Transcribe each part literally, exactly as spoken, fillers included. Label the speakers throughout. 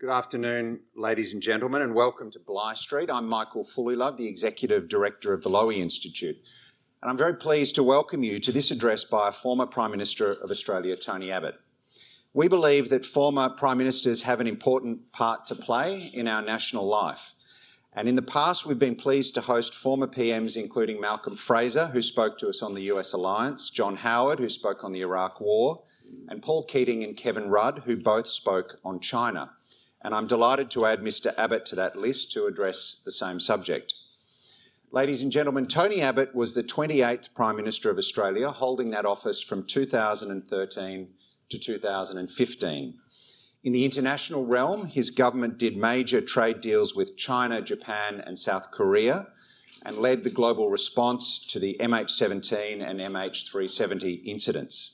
Speaker 1: Good afternoon, ladies and gentlemen, and welcome to Bligh Street. I'm Michael Fullilove, the Executive Director of the Lowy Institute, and I'm very pleased to welcome you to this address by a former Prime Minister of Australia, Tony Abbott. We believe that former Prime Ministers have an important part to play in our national life, and in the past we've been pleased to host former P Ms including Malcolm Fraser, who spoke to us on the U S alliance, John Howard, who spoke on the Iraq War, and Paul Keating and Kevin Rudd, who both spoke on China. And I'm delighted to add Mr Abbott to that list to address the same subject. Ladies and gentlemen, Tony Abbott was the twenty-eighth Prime Minister of Australia, holding that office from two thousand thirteen to two thousand fifteen. In the international realm, his government did major trade deals with China, Japan and South Korea and led the global response to the M H seventeen and M H three seventy incidents.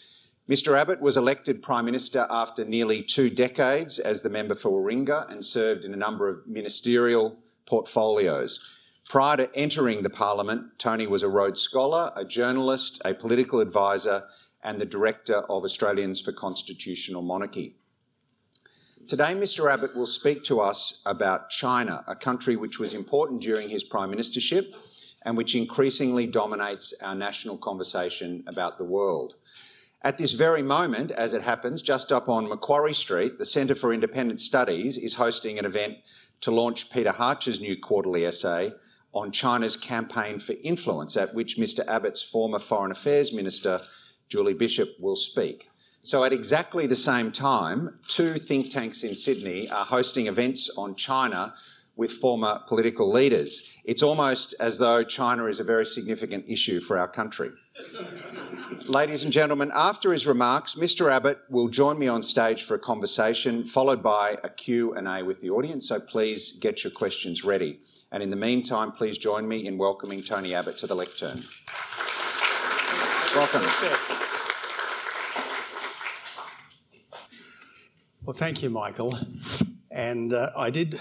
Speaker 1: Mr Abbott was elected Prime Minister after nearly two decades as the member for Warringah and served in a number of ministerial portfolios. Prior to entering the Parliament, Tony was a Rhodes Scholar, a journalist, a political advisor and the Director of Australians for Constitutional Monarchy. Today, Mr Abbott will speak to us about China, a country which was important during his Prime Ministership and which increasingly dominates our national conversation about the world. At this very moment, as it happens, just up on Macquarie Street, the Centre for Independent Studies is hosting an event to launch Peter Hartcher's new quarterly essay on China's campaign for influence, at which Mr Abbott's former Foreign Affairs Minister, Julie Bishop, will speak. So at exactly the same time, two think tanks in Sydney are hosting events on China with former political leaders. It's almost as though China is a very significant issue for our country. Ladies and gentlemen, after his remarks, Mr Abbott will join me on stage for a conversation, followed by a Q and A with the audience, so please get your questions ready. And in the meantime, please join me in welcoming Tony Abbott to the lectern. Welcome.
Speaker 2: Well, thank you, Michael. And uh, I did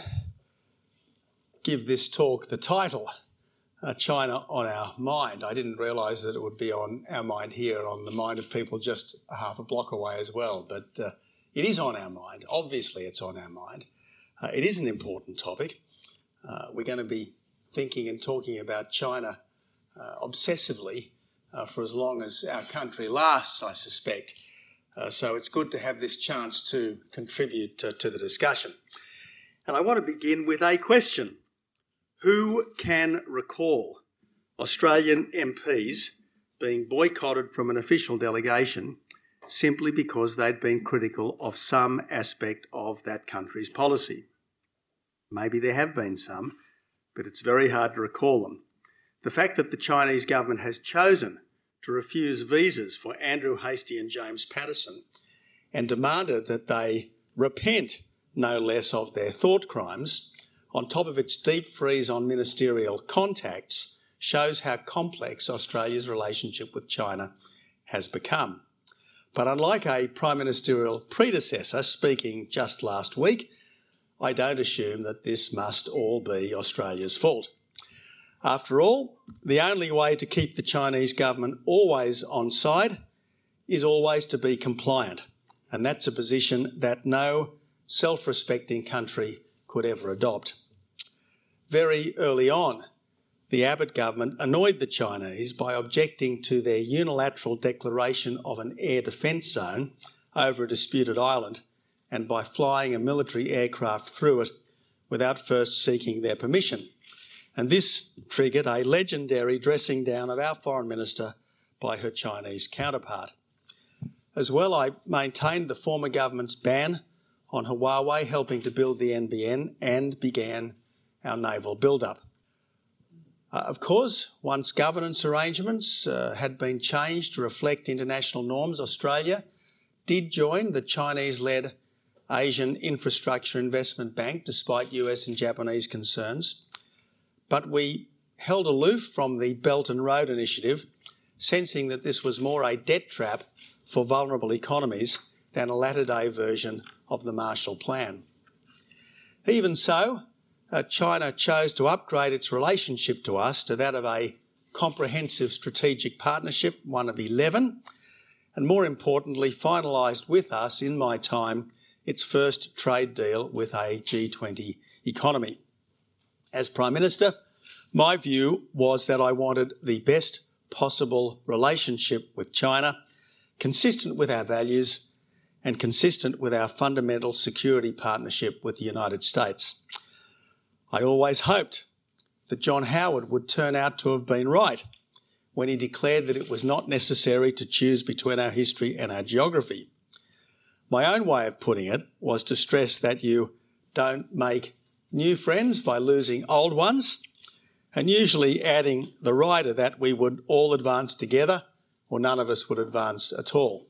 Speaker 2: give this talk the title, Uh, China on Our Mind. I didn't realise that it would be on our mind here, on the mind of people just a half a block away as well. But uh, it is on our mind. Obviously, it's on our mind. Uh, it is an important topic. Uh, we're going to be thinking and talking about China uh, obsessively uh, for as long as our country lasts, I suspect. Uh, so it's good to have this chance to contribute to, to the discussion. And I want to begin with a question. Who can recall Australian M Ps being boycotted from an official delegation simply because they'd been critical of some aspect of that country's policy? Maybe there have been some, but it's very hard to recall them. The fact that the Chinese government has chosen to refuse visas for Andrew Hastie and James Patterson and demanded that they repent no less of their thought crimes, on top of its deep freeze on ministerial contacts, shows how complex Australia's relationship with China has become. But unlike a prime ministerial predecessor speaking just last week, I don't assume that this must all be Australia's fault. After all, the only way to keep the Chinese government always on side is always to be compliant, and that's a position that no self-respecting country could ever adopt. Very early on, the Abbott government annoyed the Chinese by objecting to their unilateral declaration of an air defence zone over a disputed island and by flying a military aircraft through it without first seeking their permission. And this triggered a legendary dressing down of our Foreign Minister by her Chinese counterpart. As well, I maintained the former government's ban on Huawei helping to build the N B N and began our naval build-up. Uh, of course, once governance arrangements uh, had been changed to reflect international norms, Australia did join the Chinese-led Asian Infrastructure Investment Bank despite U S and Japanese concerns. But we held aloof from the Belt and Road Initiative, sensing that this was more a debt trap for vulnerable economies than a latter-day version of the Marshall Plan. Even so, Uh, China chose to upgrade its relationship to us to that of a comprehensive strategic partnership, one of eleven, and more importantly, finalised with us in my time its first trade deal with a G twenty economy. As Prime Minister, my view was that I wanted the best possible relationship with China, consistent with our values and consistent with our fundamental security partnership with the United States. I always hoped that John Howard would turn out to have been right when he declared that it was not necessary to choose between our history and our geography. My own way of putting it was to stress that you don't make new friends by losing old ones, and usually adding the rider that we would all advance together or none of us would advance at all.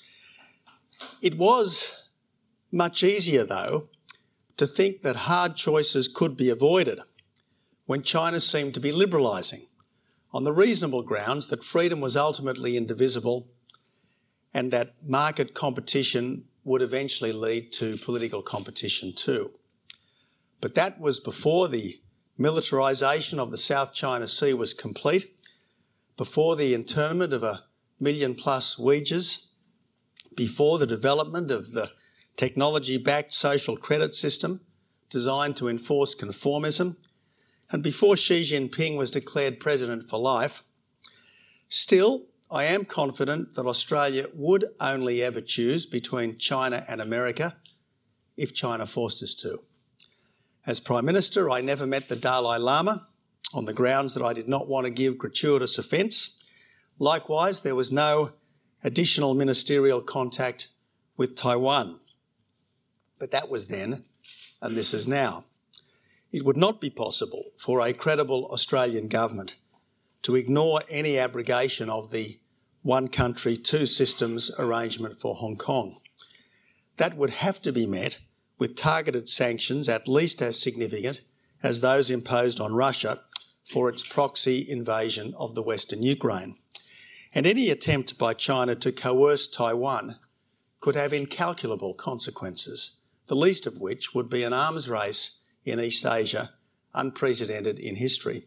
Speaker 2: It was much easier, though, to think that hard choices could be avoided when China seemed to be liberalising on the reasonable grounds that freedom was ultimately indivisible and that market competition would eventually lead to political competition too. But that was before the militarisation of the South China Sea was complete, before the internment of a million plus Uyghurs, before the development of the technology-backed social credit system designed to enforce conformism, and before Xi Jinping was declared president for life. Still, I am confident that Australia would only ever choose between China and America if China forced us to. As Prime Minister, I never met the Dalai Lama on the grounds that I did not want to give gratuitous offence. Likewise, there was no additional ministerial contact with Taiwan. But that was then, and this is now. It would not be possible for a credible Australian government to ignore any abrogation of the one country, two systems arrangement for Hong Kong. That would have to be met with targeted sanctions at least as significant as those imposed on Russia for its proxy invasion of the Western Ukraine. And any attempt by China to coerce Taiwan could have incalculable consequences, the least of which would be an arms race in East Asia unprecedented in history.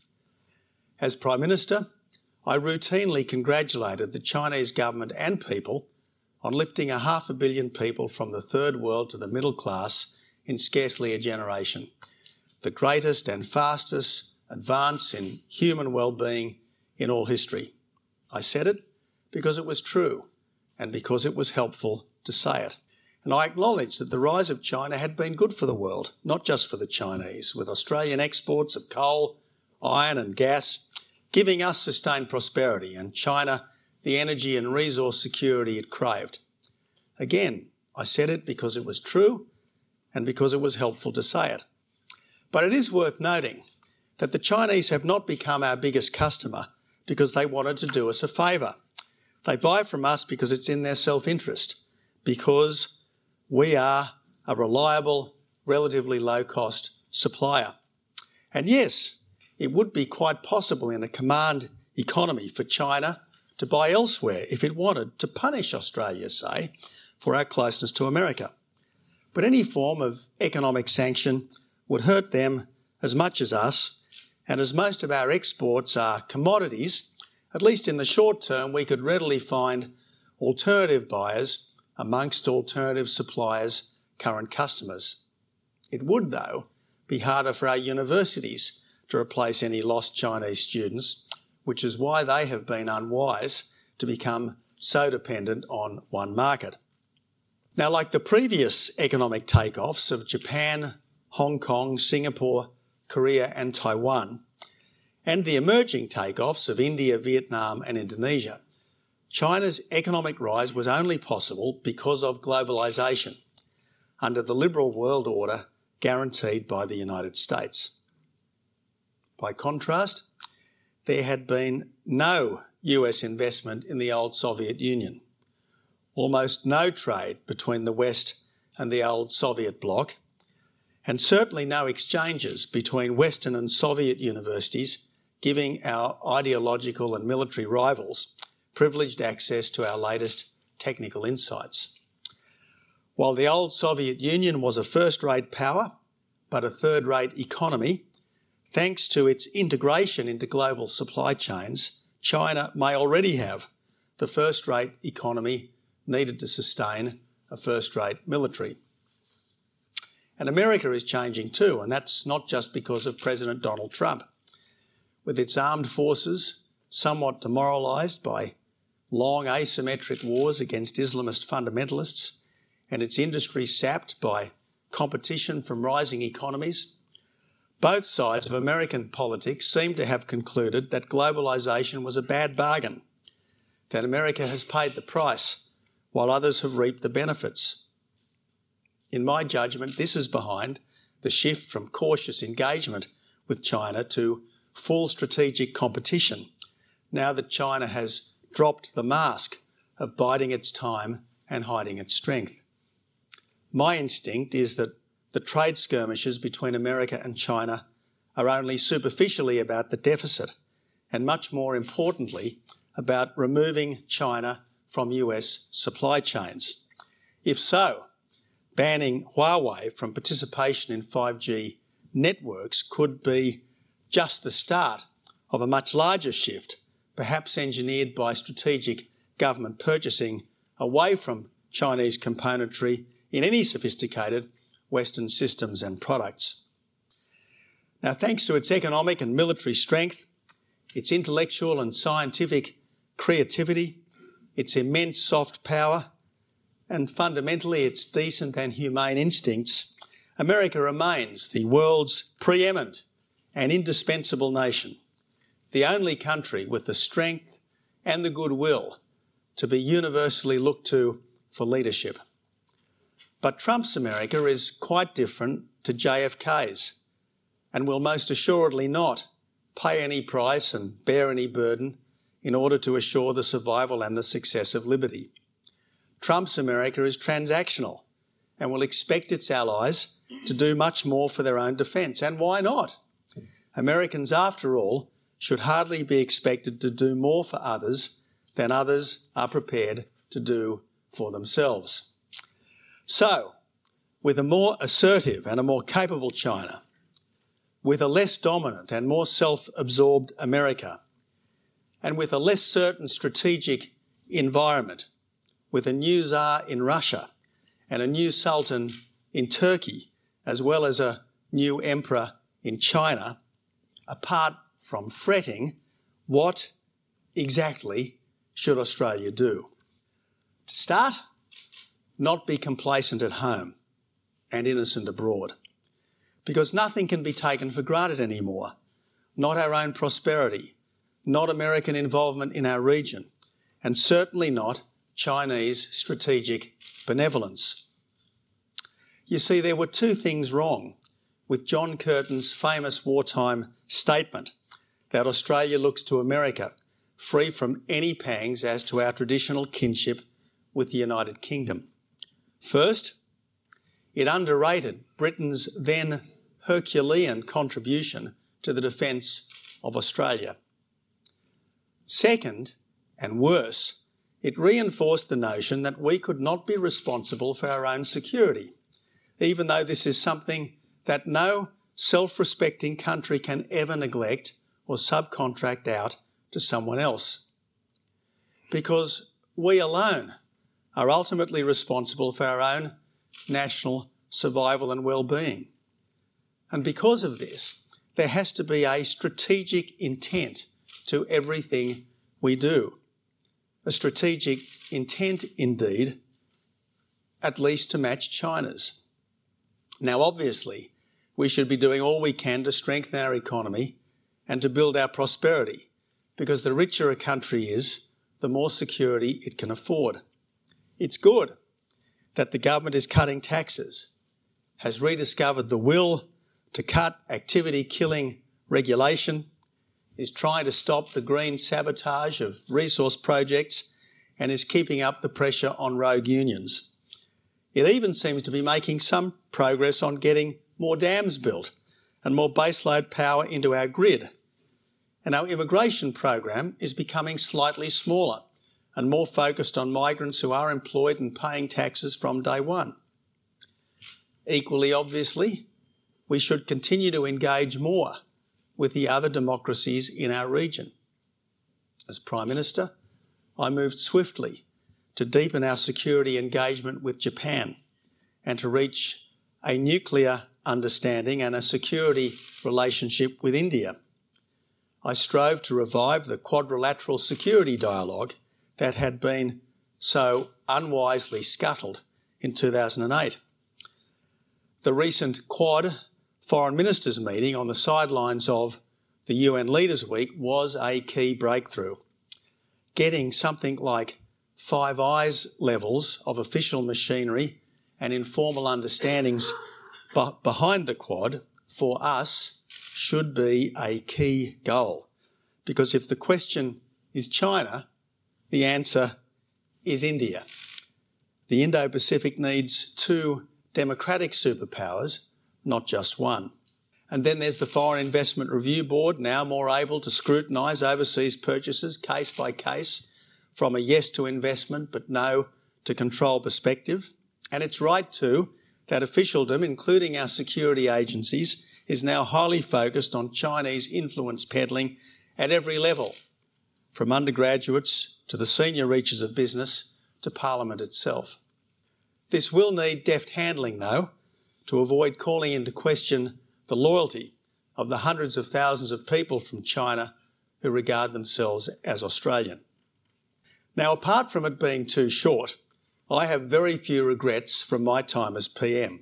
Speaker 2: As Prime Minister, I routinely congratulated the Chinese government and people on lifting a half a billion people from the third world to the middle class in scarcely a generation, the greatest and fastest advance in human well-being in all history. I said it because it was true and because it was helpful to say it. And I acknowledge that the rise of China had been good for the world, not just for the Chinese, with Australian exports of coal, iron and gas giving us sustained prosperity and China the energy and resource security it craved. Again, I said it because it was true and because it was helpful to say it. But it is worth noting that the Chinese have not become our biggest customer because they wanted to do us a favour. They buy from us because it's in their self-interest, because we are a reliable, relatively low-cost supplier. And yes, it would be quite possible in a command economy for China to buy elsewhere if it wanted to punish Australia, say, for our closeness to America. But any form of economic sanction would hurt them as much as us, and as most of our exports are commodities, at least in the short term, we could readily find alternative buyers amongst alternative suppliers' current customers. It would, though, be harder for our universities to replace any lost Chinese students, which is why they have been unwise to become so dependent on one market. Now, like the previous economic takeoffs of Japan, Hong Kong, Singapore, Korea and Taiwan, and the emerging takeoffs of India, Vietnam and Indonesia, China's economic rise was only possible because of globalisation, under the liberal world order guaranteed by the United States. By contrast, there had been no U S investment in the old Soviet Union, almost no trade between the West and the old Soviet bloc, and certainly no exchanges between Western and Soviet universities, giving our ideological and military rivals privileged access to our latest technical insights. While the old Soviet Union was a first-rate power, but a third-rate economy, thanks to its integration into global supply chains, China may already have the first-rate economy needed to sustain a first-rate military. And America is changing too, and that's not just because of President Donald Trump. With its armed forces somewhat demoralised by long asymmetric wars against Islamist fundamentalists, and its industry sapped by competition from rising economies, both sides of American politics seem to have concluded that globalisation was a bad bargain, that America has paid the price while others have reaped the benefits. In my judgment, this is behind the shift from cautious engagement with China to full strategic competition, now that China has dropped the mask of biding its time and hiding its strength. My instinct is that the trade skirmishes between America and China are only superficially about the deficit and, much more importantly, about removing China from U S supply chains. If so, banning Huawei from participation in five G networks could be just the start of a much larger shift, perhaps engineered by strategic government purchasing away from Chinese componentry in any sophisticated Western systems and products. Now, thanks to its economic and military strength, its intellectual and scientific creativity, its immense soft power, and fundamentally its decent and humane instincts, America remains the world's preeminent and indispensable nation, the only country with the strength and the goodwill to be universally looked to for leadership. But Trump's America is quite different to J F K's and will most assuredly not pay any price and bear any burden in order to assure the survival and the success of liberty. Trump's America is transactional and will expect its allies to do much more for their own defence. And why not? Americans, after all, should hardly be expected to do more for others than others are prepared to do for themselves. So, with a more assertive and a more capable China, with a less dominant and more self-absorbed America, and with a less certain strategic environment, with a new Tsar in Russia and a new Sultan in Turkey, as well as a new Emperor in China, apart from fretting, what exactly should Australia do? To start, not be complacent at home and innocent abroad, because nothing can be taken for granted anymore, not our own prosperity, not American involvement in our region, and certainly not Chinese strategic benevolence. You see, there were two things wrong with John Curtin's famous wartime statement that Australia looks to America, free from any pangs as to our traditional kinship with the United Kingdom. First, it underrated Britain's then Herculean contribution to the defence of Australia. Second, and worse, it reinforced the notion that we could not be responsible for our own security, even though this is something that no self-respecting country can ever neglect or subcontract out to someone else. Because we alone are ultimately responsible for our own national survival and well-being. And because of this, there has to be a strategic intent to everything we do. A strategic intent, indeed, at least to match China's. Now, obviously, we should be doing all we can to strengthen our economy and to build our prosperity, because the richer a country is, the more security it can afford. It's good that the government is cutting taxes, has rediscovered the will to cut activity-killing regulation, is trying to stop the green sabotage of resource projects, and is keeping up the pressure on rogue unions. It even seems to be making some progress on getting more dams built and more baseload power into our grid. And our immigration program is becoming slightly smaller and more focused on migrants who are employed and paying taxes from day one. Equally obviously, we should continue to engage more with the other democracies in our region. As Prime Minister, I moved swiftly to deepen our security engagement with Japan and to reach a nuclear understanding and a security relationship with India. I strove to revive the quadrilateral security dialogue that had been so unwisely scuttled in two thousand eight. The recent Quad Foreign Ministers meeting on the sidelines of the U N Leaders' Week was a key breakthrough. Getting something like Five Eyes levels of official machinery and informal understandings b- behind the Quad for us should be a key goal. Because if the question is China, the answer is India. The Indo-Pacific needs two democratic superpowers, not just one. And then there's the Foreign Investment Review Board, now more able to scrutinise overseas purchases case by case from a yes to investment but no to control perspective. And it's right too that officialdom, including our security agencies, is now highly focused on Chinese influence peddling at every level, from undergraduates to the senior reaches of business to Parliament itself. This will need deft handling, though, to avoid calling into question the loyalty of the hundreds of thousands of people from China who regard themselves as Australian. Now, apart from it being too short, I have very few regrets from my time as P M.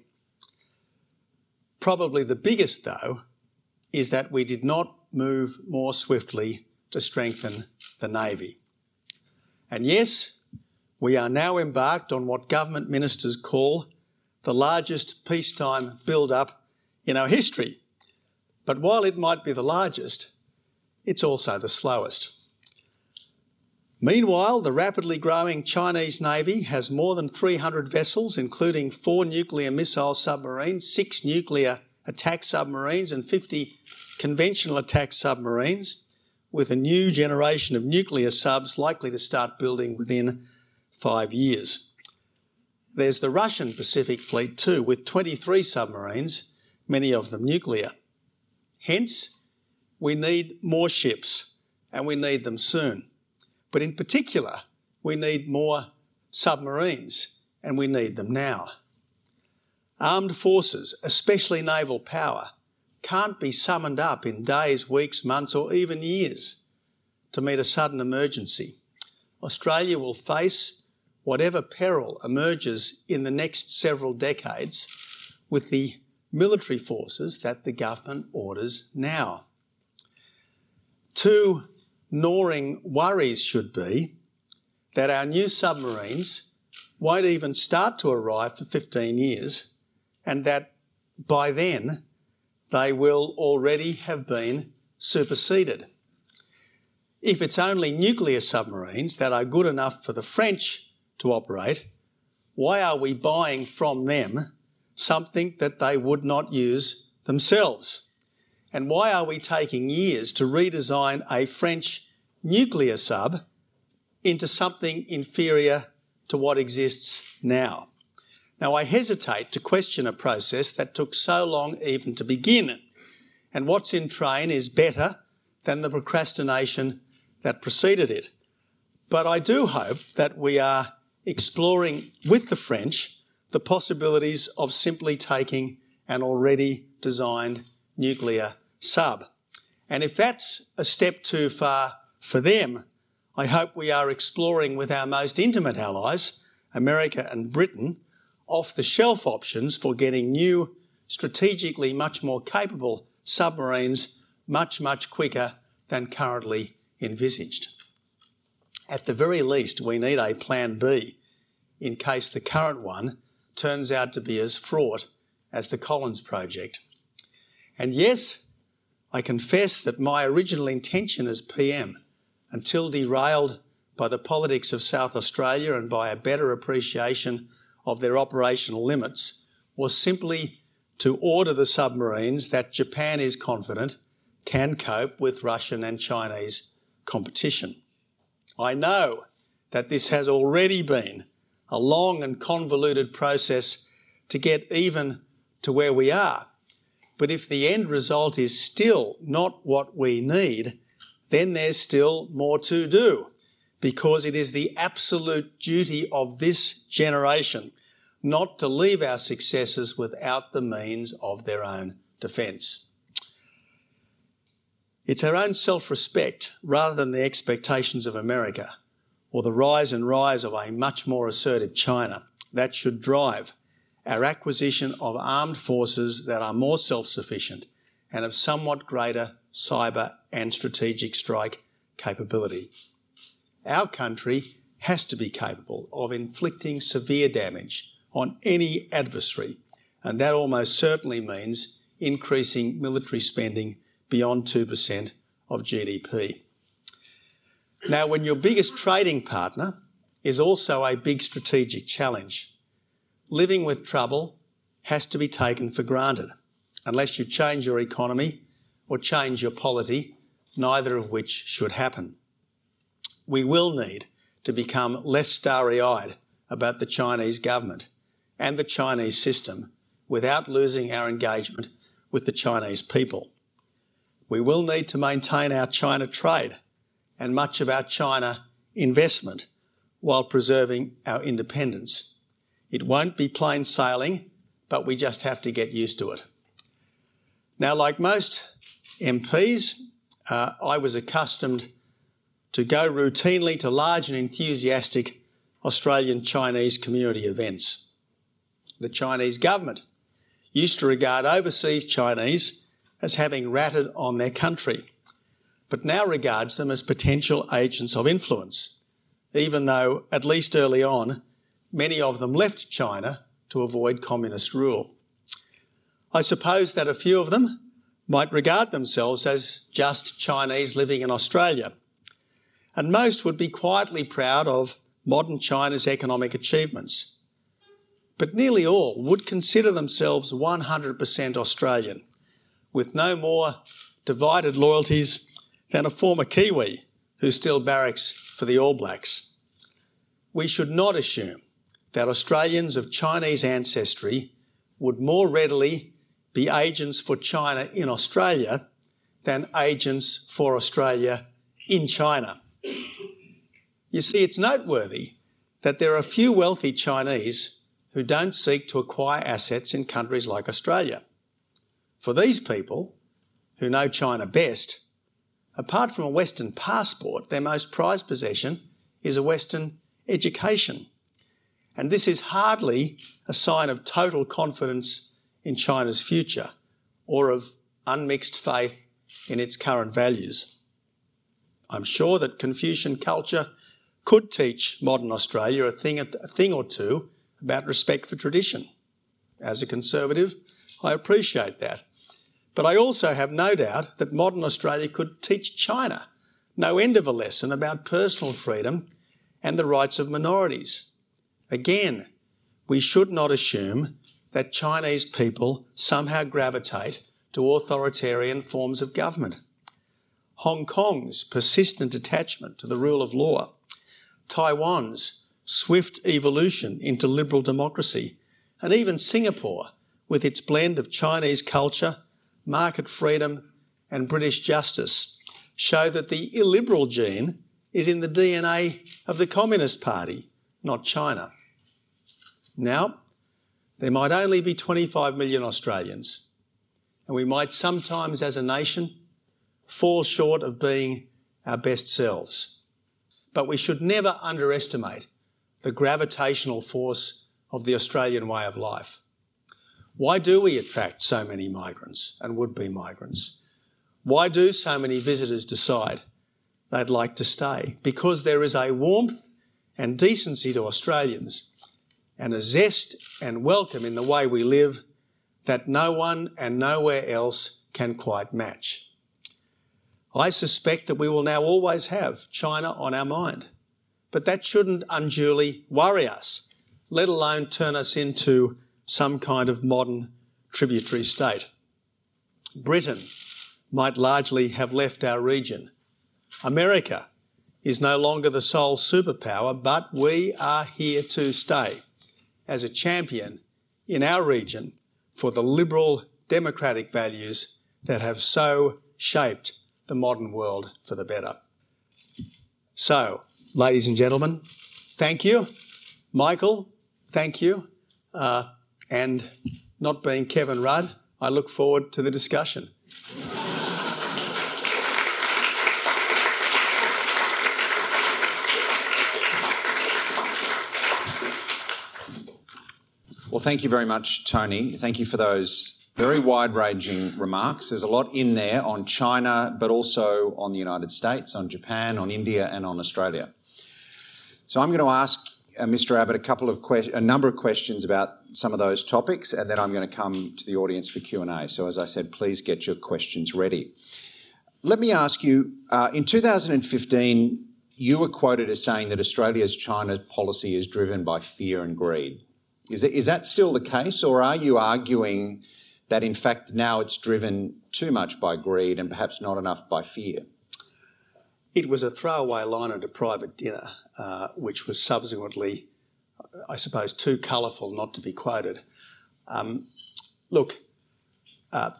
Speaker 2: Probably the biggest, though, is that we did not move more swiftly to strengthen the Navy. And yes, we are now embarked on what government ministers call the largest peacetime build-up in our history. But while it might be the largest, it's also the slowest. Meanwhile, the rapidly growing Chinese Navy has more than three hundred vessels, including four nuclear missile submarines, six nuclear attack submarines and fifty conventional attack submarines, with a new generation of nuclear subs likely to start building within five years. There's the Russian Pacific Fleet too, with twenty-three submarines, many of them nuclear. Hence, we need more ships, and we need them soon. But in particular, we need more submarines, and we need them now. Armed forces, especially naval power, can't be summoned up in days, weeks, months, or even years to meet a sudden emergency. Australia will face whatever peril emerges in the next several decades with the military forces that the government orders now. Two gnawing worries should be that our new submarines won't even start to arrive for fifteen years, and that by then they will already have been superseded. If it's only nuclear submarines that are good enough for the French to operate, why are we buying from them something that they would not use themselves? And why are we taking years to redesign a French nuclear sub into something inferior to what exists now? Now, I hesitate to question a process that took so long even to begin, and what's in train is better than the procrastination that preceded it. But I do hope that we are exploring with the French the possibilities of simply taking an already designed nuclear sub. And if that's a step too far for them, I hope we are exploring with our most intimate allies, America and Britain, off-the-shelf options for getting new, strategically much more capable submarines much, much quicker than currently envisaged. At the very least, we need a plan B in case the current one turns out to be as fraught as the Collins project. And yes, I confess that my original intention as P M, until derailed by the politics of South Australia and by a better appreciation of their operational limits, was simply to order the submarines that Japan is confident can cope with Russian and Chinese competition. I know that this has already been a long and convoluted process to get even to where we are. But if the end result is still not what we need, then there's still more to do, because it is the absolute duty of this generation, not to leave our successors without the means of their own defence. It's our own self-respect, rather than the expectations of America or the rise and rise of a much more assertive China, that should drive our acquisition of armed forces that are more self-sufficient and of somewhat greater cyber and strategic strike capability. Our country has to be capable of inflicting severe damage on any adversary, and that almost certainly means increasing military spending beyond two percent of G D P. Now, when your biggest trading partner is also a big strategic challenge, living with trouble has to be taken for granted, unless you change your economy or change your polity, neither of which should happen. We will need to become less starry-eyed about the Chinese government and the Chinese system without losing our engagement with the Chinese people. We will need to maintain our China trade and much of our China investment while preserving our independence. It won't be plain sailing, but we just have to get used to it. Now, like most M Ps, uh, I was accustomed to go routinely to large and enthusiastic Australian-Chinese community events. The Chinese government used to regard overseas Chinese as having ratted on their country, but now regards them as potential agents of influence, even though, at least early on, many of them left China to avoid communist rule. I suppose that a few of them might regard themselves as just Chinese living in Australia, and most would be quietly proud of modern China's economic achievements. But nearly all would consider themselves one hundred percent Australian, with no more divided loyalties than a former Kiwi who still barracks for the All Blacks. We should not assume that Australians of Chinese ancestry would more readily be agents for China in Australia than agents for Australia in China. You see, it's noteworthy that there are few wealthy Chinese who don't seek to acquire assets in countries like Australia. For these people, who know China best, apart from a Western passport, their most prized possession is a Western education. And this is hardly a sign of total confidence in China's future or of unmixed faith in its current values. I'm sure that Confucian culture could teach modern Australia a thing, a thing or two about respect for tradition. As a Conservative, I appreciate that. But I also have no doubt that modern Australia could teach China no end of a lesson about personal freedom and the rights of minorities. Again, we should not assume that Chinese people somehow gravitate to authoritarian forms of government. Hong Kong's persistent attachment to the rule of law, Taiwan's swift evolution into liberal democracy, and even Singapore, with its blend of Chinese culture, market freedom and British justice, show that the illiberal gene is in the D N A of the Communist Party, not China. Now, there might only be twenty-five million Australians, and we might sometimes, as a nation, fall short of being our best selves. But we should never underestimate the gravitational force of the Australian way of life. Why do we attract so many migrants and would-be migrants? Why do so many visitors decide they'd like to stay? Because there is a warmth and decency to Australians and a zest and welcome in the way we live that no one and nowhere else can quite match. I suspect that we will now always have China on our mind, but that shouldn't unduly worry us, let alone turn us into some kind of modern tributary state. Britain might largely have left our region. America is no longer the sole superpower, but we are here to stay as a champion in our region for the liberal democratic values that have so shaped the modern world for the better. So, ladies and gentlemen, thank you. Michael, thank you. Uh, and not being Kevin Rudd, I look forward to the discussion.
Speaker 1: Well, thank you very much, Tony. Thank you for those very wide-ranging remarks. There's a lot in there on China, but also on the United States, on Japan, on India and on Australia. So I'm going to ask uh, Mister Abbott a couple of que- a number of questions about some of those topics, and then I'm going to come to the audience for Q and A. So as I said, please get your questions ready. Let me ask you, uh, in two thousand fifteen, you were quoted as saying that Australia's China policy is driven by fear and greed. Is, it, is that still the case, or are you arguing that in fact now it's driven too much by greed and perhaps not enough by fear?
Speaker 2: It was a throwaway line at a private dinner, uh, which was subsequently, I suppose, too colourful not to be quoted. Um, look, uh,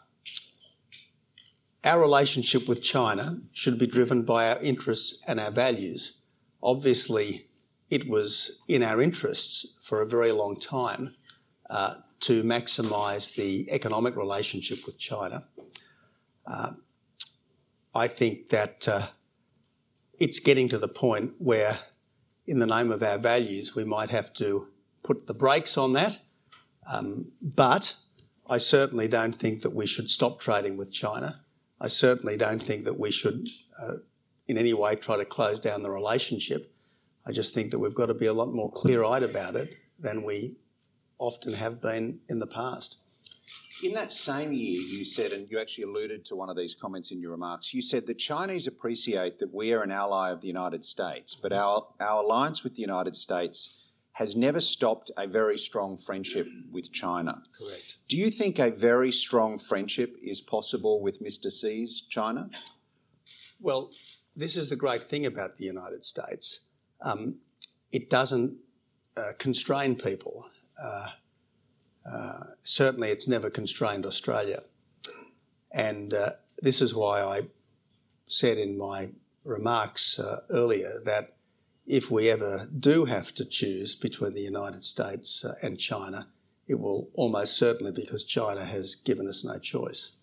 Speaker 2: our relationship with China should be driven by our interests and our values. Obviously, it was in our interests for a very long time uh, to maximise the economic relationship with China. Uh, I think that uh, it's getting to the point where, in the name of our values, we might have to put the brakes on that. Um, but I certainly don't think that we should stop trading with China. I certainly don't think that we should uh, in any way try to close down the relationship. I just think that we've got to be a lot more clear-eyed about it than we often have been in the past.
Speaker 1: In that same year, you said, and you actually alluded to one of these comments in your remarks, you said the Chinese appreciate that we are an ally of the United States, but our, our alliance with the United States has never stopped a very strong friendship with China.
Speaker 2: Correct.
Speaker 1: Do you think a very strong friendship is possible with Mister Xi's China?
Speaker 2: Well, this is the great thing about the United States. Um, it doesn't uh, constrain people. Uh, uh, certainly it's never constrained Australia. And uh, this is why I said in my remarks uh, earlier that if we ever do have to choose between the United States uh, and China, it will almost certainly because China has given us no choice.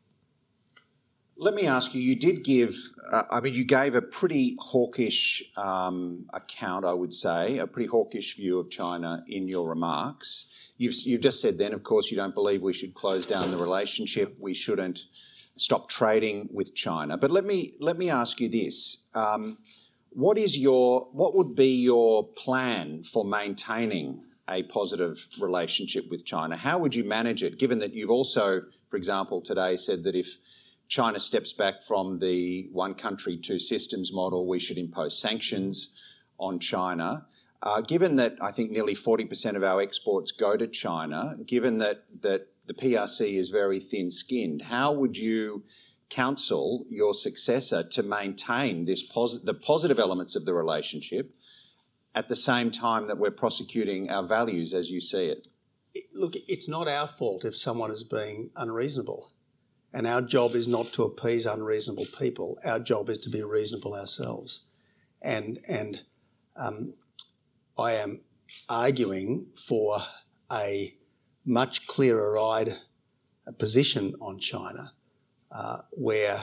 Speaker 1: Let me ask you, you did give, uh, I mean, you gave a pretty hawkish um, account, I would say, a pretty hawkish view of China in your remarks. You've, you've just said then, of course, you don't believe we should close down the relationship, we shouldn't stop trading with China. But let me let me ask you this. Um, what is your, what would be your plan for maintaining a positive relationship with China? How would you manage it, given that you've also, for example, today said that if China steps back from the one country, two systems model, we should impose sanctions on China. Uh, given that I think nearly forty percent of our exports go to China, given that, that the P R C is very thin-skinned, how would you counsel your successor to maintain this posi- the positive elements of the relationship at the same time that we're prosecuting our values as you see it?
Speaker 2: Look, it's not our fault if someone is being unreasonable. And our job is not to appease unreasonable people. Our job is to be reasonable ourselves. And and um, I am arguing for a much clearer-eyed position on China, uh, where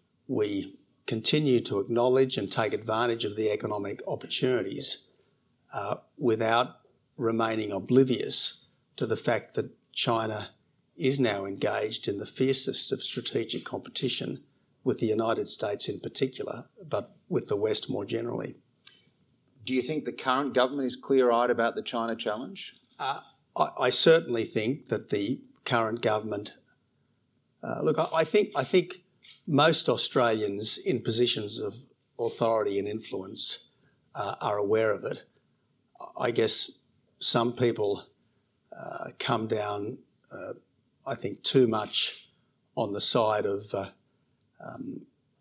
Speaker 2: we continue to acknowledge and take advantage of the economic opportunities uh, without remaining oblivious to the fact that China is now engaged in the fiercest of strategic competition with the United States in particular, but with the West more generally.
Speaker 1: Do you think the current government is clear-eyed about the China challenge?
Speaker 2: Uh, I, I certainly think that the current government, uh, look, I, I think I think most Australians in positions of authority and influence uh, are aware of it. I guess some people uh, come down uh, I think too much on the side of uh, um,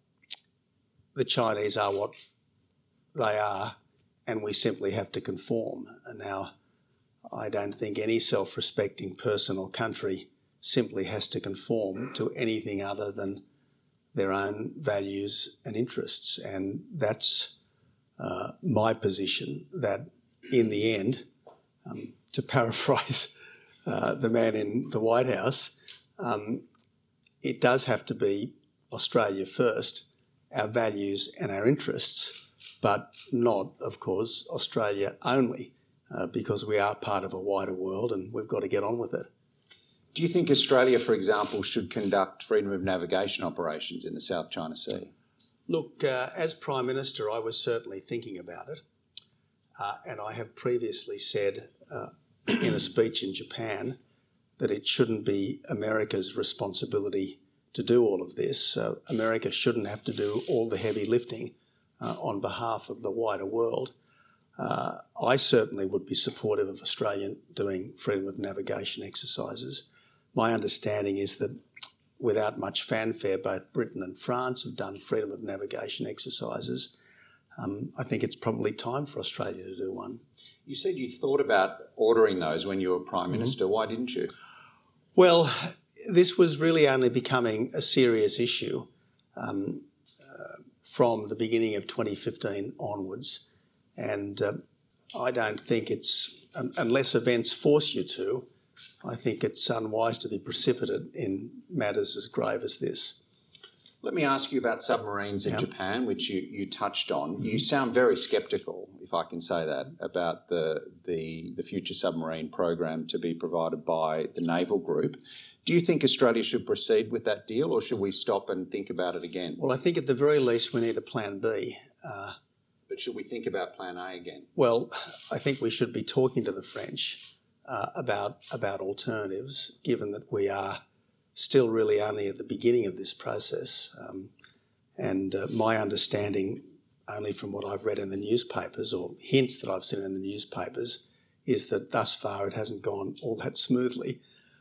Speaker 2: the Chinese are what they are and we simply have to conform. And now I don't think any self-respecting person or country simply has to conform to anything other than their own values and interests. And that's uh, my position, that in the end, um, to paraphrase uh, the man in the White House, um, it does have to be Australia first, our values and our interests, but not, of course, Australia only, uh, because we are part of a wider world and we've got to get on with it.
Speaker 1: Do you think Australia, for example, should conduct freedom of navigation operations in the South China Sea?
Speaker 2: Look, uh, as Prime Minister, I was certainly thinking about it. Uh, and I have previously said uh, in a speech in Japan that it shouldn't be America's responsibility to do all of this. Uh, America shouldn't have to do all the heavy lifting uh, on behalf of the wider world. Uh, I certainly would be supportive of Australia doing freedom of navigation exercises. My understanding is that without much fanfare, both Britain and France have done freedom of navigation exercises. Um, I think it's probably time for Australia to do one.
Speaker 1: You said you thought about ordering those when you were Prime Minister. Mm-hmm. Why didn't you?
Speaker 2: Well, this was really only becoming a serious issue um, uh, from the beginning of twenty fifteen onwards. And uh, I don't think it's, um, unless events force you to, I think it's unwise to be precipitate in matters as grave as this.
Speaker 1: Let me ask you about submarines in
Speaker 2: yeah.
Speaker 1: Japan, which you, you touched on. Mm-hmm. You sound very sceptical, if I can say that, about the, the the future submarine program to be provided by the naval group. Do you think Australia should proceed with that deal, or should we stop and think about it again?
Speaker 2: Well, I think at the very least we need a plan B. Uh,
Speaker 1: but should we think about plan A again?
Speaker 2: Well, I think we should be talking to the French uh, about about alternatives, given that we are still really only at the beginning of this process. Um, and uh, my understanding, only from what I've read in the newspapers or hints that I've seen in the newspapers, is that thus far it hasn't gone all that smoothly.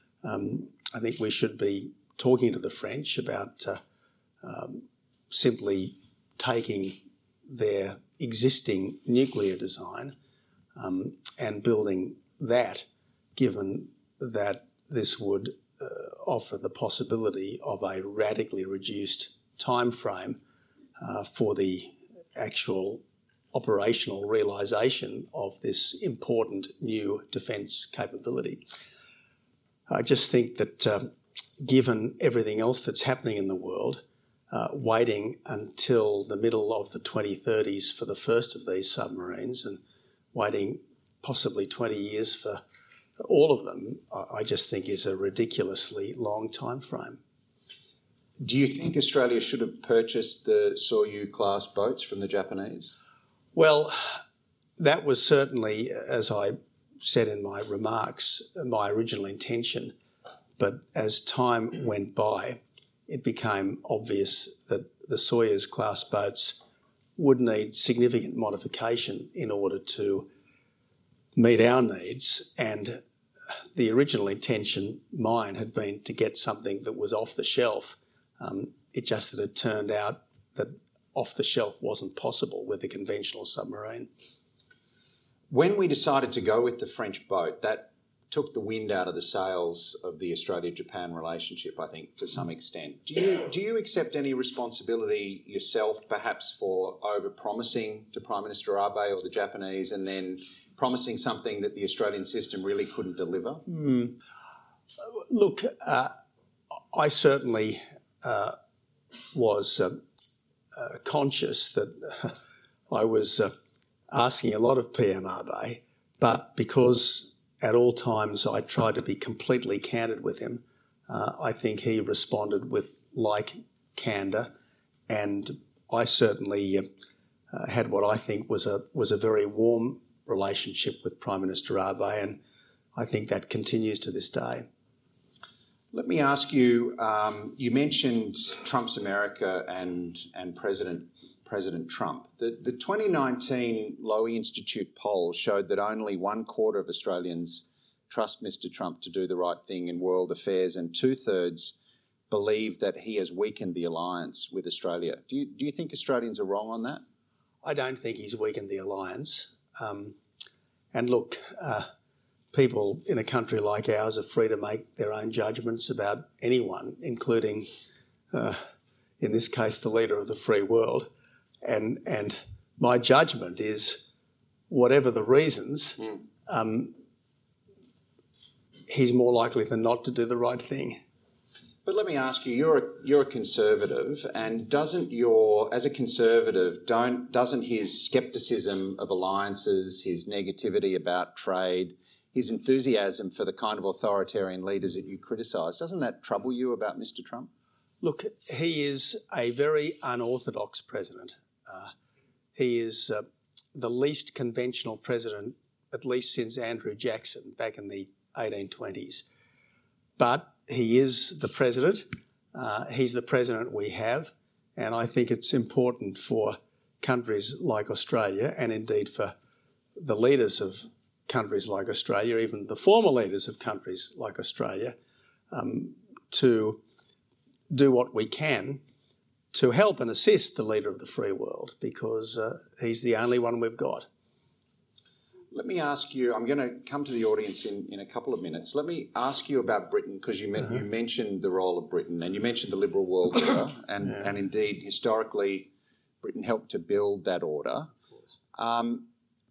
Speaker 2: Um, I think we should be talking to the French about uh, um, simply taking their existing nuclear design um, and building that, given that this would Uh, offer the possibility of a radically reduced time frame uh, for the actual operational realisation of this important new defence capability. I just think that um, given everything else that's happening in the world, uh, waiting until the middle of the twenty thirties for the first of these submarines and waiting possibly twenty years for all of them, I just think is a ridiculously long time frame.
Speaker 1: Do you think Australia should have purchased the Soryu-class boats from the Japanese?
Speaker 2: Well, that was certainly, as I said in my remarks, my original intention. But as time went by, it became obvious that the Soyuz-class boats would need significant modification in order to meet our needs, and the original intention, mine, had been to get something that was off the shelf. Um, it just that it turned out that off the shelf wasn't possible with a conventional submarine.
Speaker 1: When we decided to go with the French boat, that took the wind out of the sails of the Australia-Japan relationship, I think, to some extent. Do you do you accept any responsibility yourself, perhaps, for over-promising to Prime Minister Abe or the Japanese and then promising something that the Australian system really couldn't deliver?
Speaker 2: Mm. Look, uh, I certainly uh, was uh, uh, conscious that uh, I was uh, asking a lot of P M Abe, but because at all times I tried to be completely candid with him, uh, I think he responded with like candour, and I certainly uh, uh, had what I think was a was a very warm relationship with Prime Minister Abe, and I think that continues to this day.
Speaker 1: Let me ask you, um, you mentioned Trump's America and and President President Trump. The, the twenty nineteen Lowy Institute poll showed that only one quarter of Australians trust Mister Trump to do the right thing in world affairs, and two-thirds believe that he has weakened the alliance with Australia. Do you, do you think Australians are wrong on that?
Speaker 2: I don't think he's weakened the alliance. Um, and look, uh, people in a country like ours are free to make their own judgments about anyone, including, uh, in this case, the leader of the free world. And and my judgment is, whatever the reasons, mm. um, he's more likely than not to do the right thing.
Speaker 1: But let me ask you, you're a, you're a conservative, and doesn't your, as a conservative, don't doesn't his scepticism of alliances, his negativity about trade, his enthusiasm for the kind of authoritarian leaders that you criticise, doesn't that trouble you about Mister Trump?
Speaker 2: Look, he is a very unorthodox president. Uh, he is uh, the least conventional president, at least since Andrew Jackson back in the eighteen twenties. But he is the president. Uh, he's the president we have. And I think it's important for countries like Australia, and indeed for the leaders of countries like Australia, even the former leaders of countries like Australia, um, to do what we can to help and assist the leader of the free world, because uh, he's the only one we've got.
Speaker 1: Let me ask you, I'm going to come to the audience in, in a couple of minutes. Let me ask you about Britain, because you,
Speaker 2: uh-huh.
Speaker 1: you mentioned the role of Britain, and you mentioned the liberal world order, and,
Speaker 2: yeah.
Speaker 1: and indeed, historically, Britain helped to build that order. Um,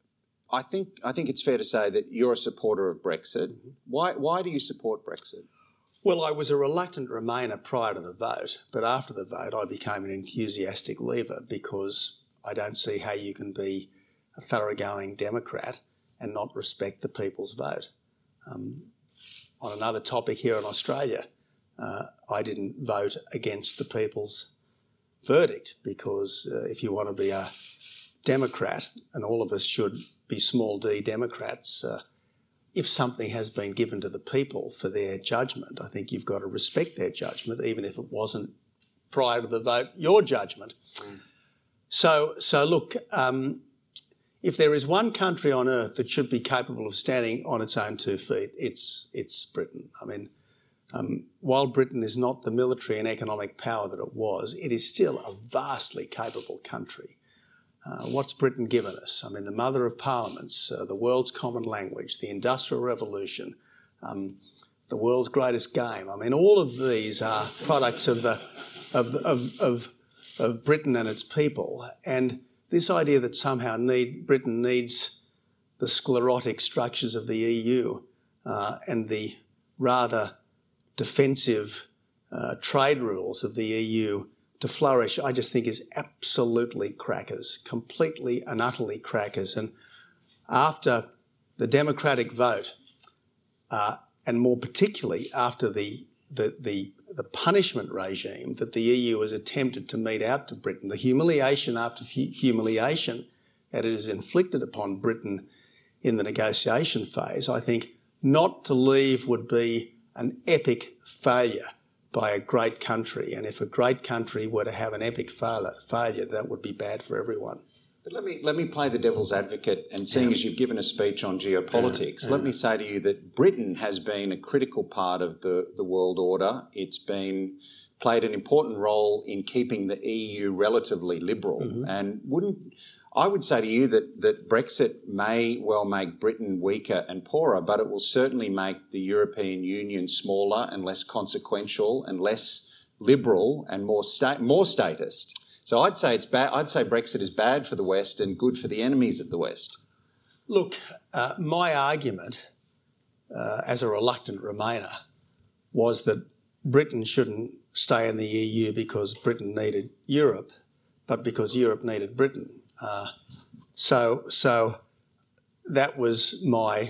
Speaker 1: I think I think it's fair to say that you're a supporter of Brexit. Mm-hmm. Why why do you support Brexit?
Speaker 2: Well, I was a reluctant Remainer prior to the vote, but after the vote I became an enthusiastic Leaver, because I don't see how you can be a thoroughgoing Democrat and not respect the people's vote. Um, on another topic here in Australia, uh, I didn't vote against the people's verdict, because uh, if you want to be a Democrat, and all of us should be small d Democrats, uh, if something has been given to the people for their judgment, I think you've got to respect their judgment, even if it wasn't prior to the vote your judgment. Mm. So, so look, um, if there is one country on earth that should be capable of standing on its own two feet, it's it's Britain. I mean, um, while Britain is not the military and economic power that it was, it is still a vastly capable country. Uh, what's Britain given us? I mean, the mother of parliaments, uh, the world's common language, the Industrial Revolution, um, the world's greatest game. I mean, all of these are products of the of of of, of Britain and its people. And this idea that somehow need, Britain needs the sclerotic structures of the E U uh, and the rather defensive uh, trade rules of the E U to flourish, I just think is absolutely crackers, completely and utterly crackers. And after the democratic vote, uh, and more particularly after the, the the the punishment regime that the E U has attempted to mete out to Britain, the humiliation after humiliation that it has inflicted upon Britain in the negotiation phase, I think not to leave would be an epic failure by a great country. And if a great country were to have an epic fail- failure, that would be bad for everyone.
Speaker 1: But let me let me play the devil's advocate, and seeing
Speaker 2: yeah.
Speaker 1: as you've given a speech on geopolitics,
Speaker 2: yeah,
Speaker 1: let
Speaker 2: yeah.
Speaker 1: me say to you that Britain has been a critical part of the, the world order. It's been played an important role in keeping the E U relatively liberal. Mm-hmm. And wouldn't I would say to you that, that Brexit may well make Britain weaker and poorer, but it will certainly make the European Union smaller and less consequential and less liberal and more sta- more statist. So I'd say it's bad. I'd say Brexit is bad for the West and good for the enemies of the West.
Speaker 2: Look, uh, my argument uh, as a reluctant Remainer was that Britain shouldn't stay in the E U because Britain needed Europe, but because Europe needed Britain. Uh, so, so that was my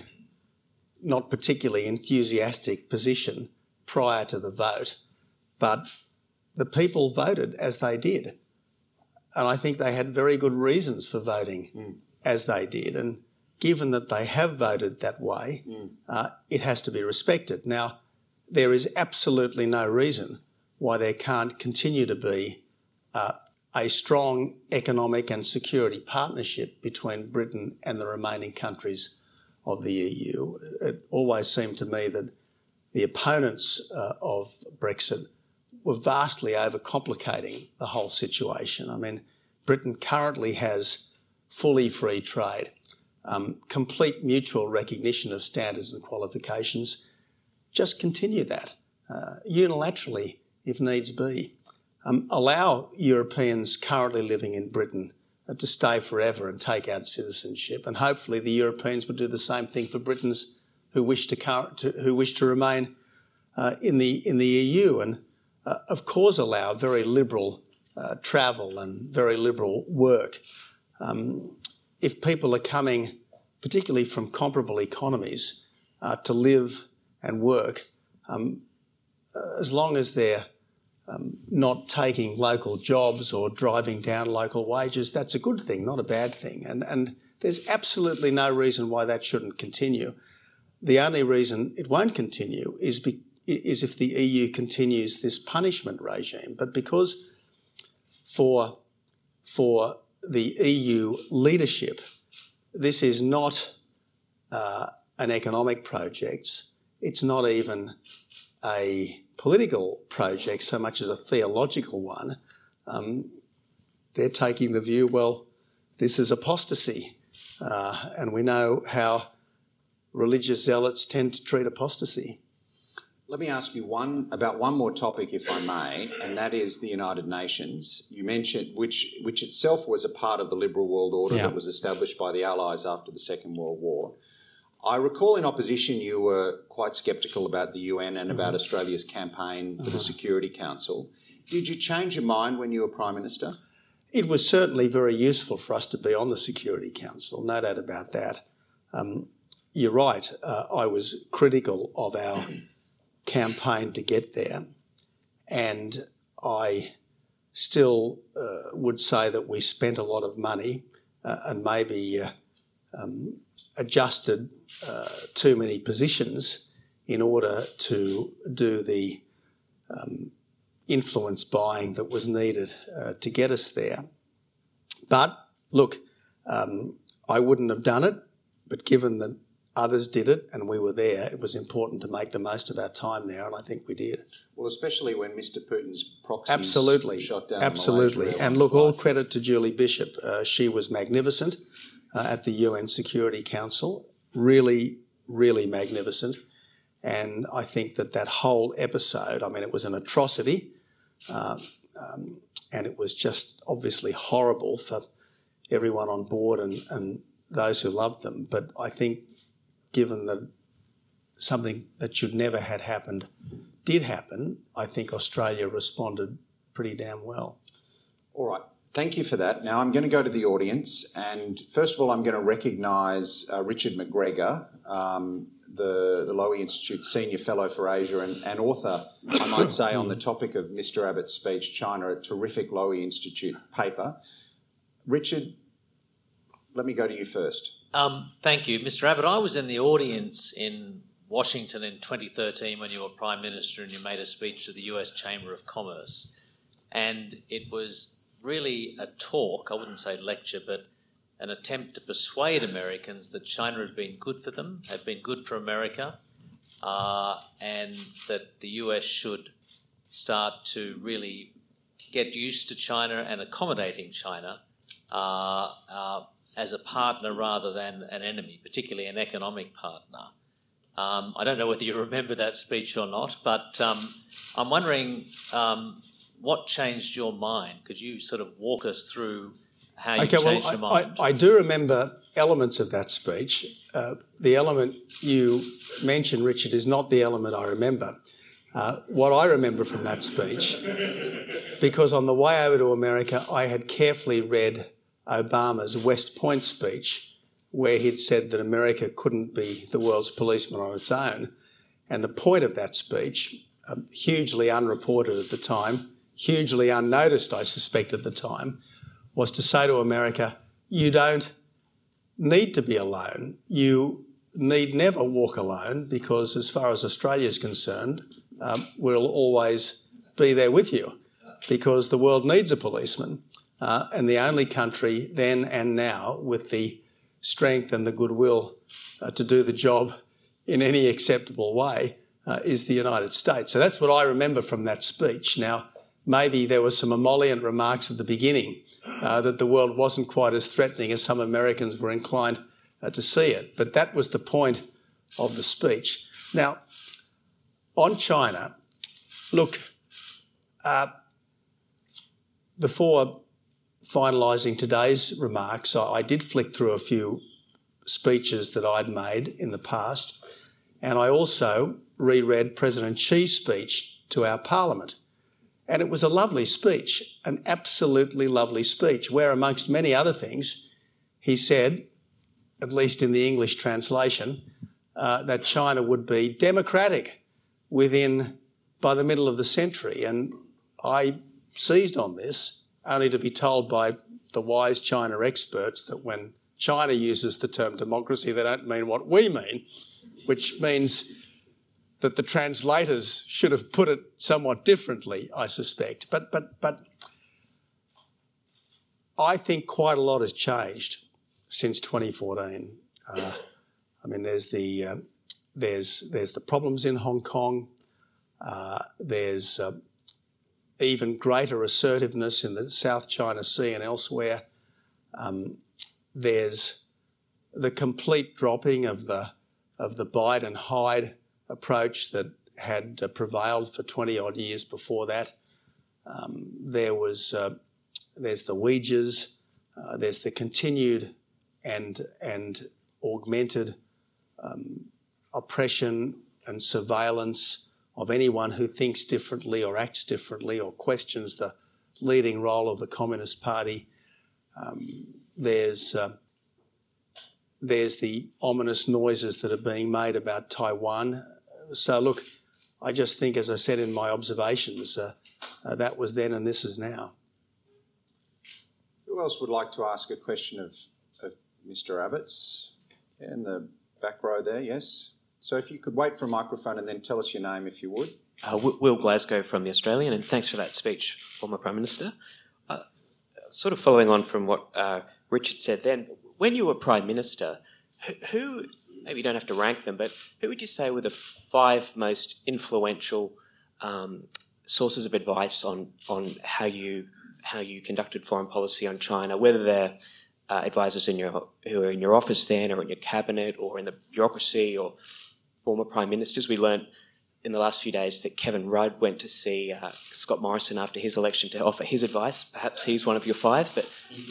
Speaker 2: not particularly enthusiastic position prior to the vote, but the people voted as they did. And I think they had very good reasons for voting mm. as they did. And given that they have voted that way, mm. uh, it has to be respected. Now, there is absolutely no reason why there can't continue to be uh, a strong economic and security partnership between Britain and the remaining countries of the E U. It always seemed to me that the opponents uh, of Brexit were vastly overcomplicating the whole situation. I mean, Britain currently has fully free trade, um, complete mutual recognition of standards and qualifications. Just continue that uh, unilaterally if needs be. Um, allow Europeans currently living in Britain uh, to stay forever and take out citizenship, and hopefully the Europeans would do the same thing for Britain's who wish to, to who wish to remain uh, in the in the E U, and uh, of course allow very liberal uh, travel and very liberal work. Um, if people are coming, particularly from comparable economies, uh, to live and work, um, as long as they're um, not taking local jobs or driving down local wages, that's a good thing, not a bad thing. And, and there's absolutely no reason why that shouldn't continue. The only reason it won't continue is, be, is if the E U continues this punishment regime. But because for, for the E U leadership, this is not uh, an economic project. It's not even a political project so much as a theological one. Um, they're taking the view, well, this is apostasy. Uh, and we know how religious zealots tend to treat apostasy.
Speaker 1: Let me ask you one about one more topic, if I may, and that is the United Nations. You mentioned, which which itself was a part of the liberal world order
Speaker 2: yeah.
Speaker 1: that was established by the Allies after the Second World War. I recall in opposition you were quite sceptical about the U N and mm-hmm. about Australia's campaign for mm-hmm. the Security Council. Did you change your mind when you were Prime Minister?
Speaker 2: It was certainly very useful for us to be on the Security Council, no doubt about that. Um, you're right, uh, I was critical of our campaign to get there, and I still uh, would say that we spent a lot of money uh, and maybe uh, um, adjusted uh, too many positions in order to do the um, influence buying that was needed uh, to get us there. But look, um, I wouldn't have done it, but given that others did it and we were there, it was important to make the most of our time there, and I think we did.
Speaker 1: Well, especially when Mister Putin's proxies
Speaker 2: Absolutely.
Speaker 1: shot down
Speaker 2: Absolutely.
Speaker 1: Malaysia
Speaker 2: And look,
Speaker 1: flight.
Speaker 2: all credit to Julie Bishop. Uh, she was magnificent uh, at the U N Security Council, really, really magnificent. And I think that that whole episode, I mean, it was an atrocity, um, um, and it was just obviously horrible for everyone on board and, and those who loved them. But I think given that something that should never had happened did happen, I think Australia responded pretty damn well.
Speaker 1: All right. Thank you for that. Now I'm going to go to the audience, and first of all I'm going to recognise uh, Richard McGregor, um, the, the Lowy Institute Senior Fellow for Asia and, and author, I might say, on the topic of Mister Abbott's speech, China, a terrific Lowy Institute paper. Richard, let me go to you first.
Speaker 3: Um, thank you. Mister Abbott, I was in the audience in Washington in twenty thirteen when you were Prime Minister and you made a speech to the U S Chamber of Commerce. And it was really a talk, I wouldn't say lecture, but an attempt to persuade Americans that China had been good for them, had been good for America, uh, and that the U S should start to really get used to China and accommodating China uh, uh, as a partner rather than an enemy, particularly an economic partner. Um, I don't know whether you remember that speech or not, but um, I'm wondering um, what changed your mind? Could you sort of walk us through how you
Speaker 2: okay,
Speaker 3: changed
Speaker 2: well,
Speaker 3: your mind?
Speaker 2: I, I do remember elements of that speech. Uh, the element you mentioned, Richard, is not the element I remember. Uh, what I remember from that speech, because on the way over to America, I had carefully read Obama's West Point speech, where he'd said that America couldn't be the world's policeman on its own. And the point of that speech, um, hugely unreported at the time, hugely unnoticed, I suspect, at the time, was to say to America, you don't need to be alone. You need never walk alone, because as far as Australia is concerned, um, we'll always be there with you, because the world needs a policeman. Uh, and the only country then and now with the strength and the goodwill uh, to do the job in any acceptable way uh, is the United States. So that's what I remember from that speech. Now, maybe there were some emollient remarks at the beginning uh, that the world wasn't quite as threatening as some Americans were inclined uh, to see it. But that was the point of the speech. Now, on China, look, uh, before finalising today's remarks, I, I did flick through a few speeches that I'd made in the past, And I also reread President Xi's speech to our Parliament. And it was a lovely speech, an absolutely lovely speech, where amongst many other things, he said, at least in the English translation, uh, that China would be democratic within, by the middle of the century. And I seized on this, only to be told by the wise China experts that when China uses the term democracy, they don't mean what we mean, which means that the translators should have put it somewhat differently, I suspect. But but but I think quite a lot has changed since twenty fourteen. Uh, I mean, there's the uh, there's there's the problems in Hong Kong. Uh, there's uh, even greater assertiveness in the South China Sea and elsewhere. Um, there's the complete dropping of the of the bite and hide approach that had uh, prevailed for twenty odd years before that. Um, there was uh, there's the Uyghurs. Uh, there's the continued and and augmented um, oppression and surveillance of anyone who thinks differently or acts differently or questions the leading role of the Communist Party. Um, there's uh, there's the ominous noises that are being made about Taiwan. So look, I just think, as I said in my observations, uh, uh, that was then and this is now.
Speaker 1: Who else would like to ask a question of, of Mister Abbott's? In the back row there, yes. So if you could wait for a microphone and then tell us your name if you would.
Speaker 4: Uh, Will Glasgow from The Australian, and thanks for that speech, former Prime Minister. Uh, sort of following on from what uh, Richard said then, when you were Prime Minister, who, who, maybe you don't have to rank them, but who would you say were the five most influential um, sources of advice on, on how you how you conducted foreign policy on China, whether they're uh, advisors in your who are in your office then or in your cabinet or in the bureaucracy or former prime ministers? We learned in the last few days that Kevin Rudd went to see uh, Scott Morrison after his election to offer his advice. Perhaps he's one of your five. But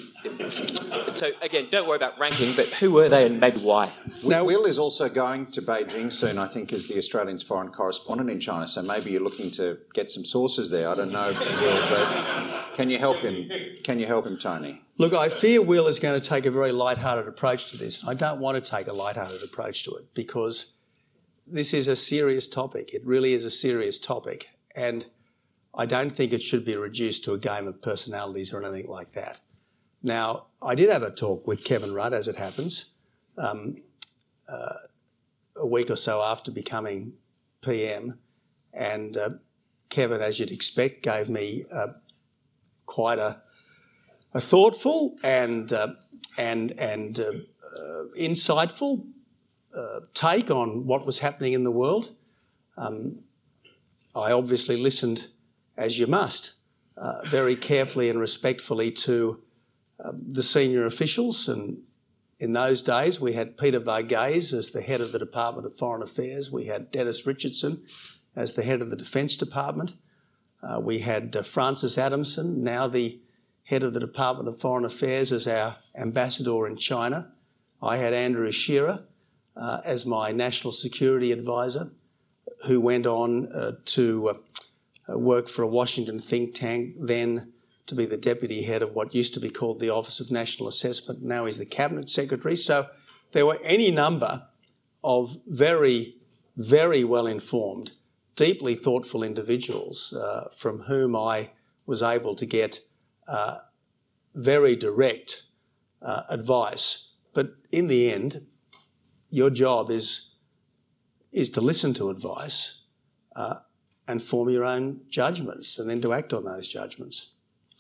Speaker 4: so, again, don't worry about ranking, but who were they and maybe why?
Speaker 1: Now, Will is also going to Beijing soon, I think, as the Australian's foreign correspondent in China, so maybe you're looking to get some sources there. I don't know, Will, but can you help him? Can you help him, Tony?
Speaker 2: Look, I fear Will is going to take a very light-hearted approach to this. I don't want to take a light-hearted approach to it because this is a serious topic. It really is a serious topic. And I don't think it should be reduced to a game of personalities or anything like that. Now, I did have a talk with Kevin Rudd, as it happens, um, uh, a week or so after becoming P M. And uh, Kevin, as you'd expect, gave me uh, quite a, a thoughtful and, uh, and, and uh, uh, insightful Uh, take on what was happening in the world. Um, I obviously listened, as you must, uh, very carefully and respectfully to uh, the senior officials. And in those days, we had Peter Varghese as the head of the Department of Foreign Affairs. We had Dennis Richardson as the head of the Defence Department. Uh, we had uh, Francis Adamson, now the head of the Department of Foreign Affairs, as our ambassador in China. I had Andrew Shearer Uh, as my national security advisor, who went on uh, to uh, uh, work for a Washington think tank, then to be the deputy head of what used to be called the Office of National Assessment. Now he's the Cabinet Secretary. So there were any number of very, very well-informed, deeply thoughtful individuals uh, from whom I was able to get uh, very direct uh, advice. But in the end, your job is, is to listen to advice uh, and form your own judgments and then to act on those judgments.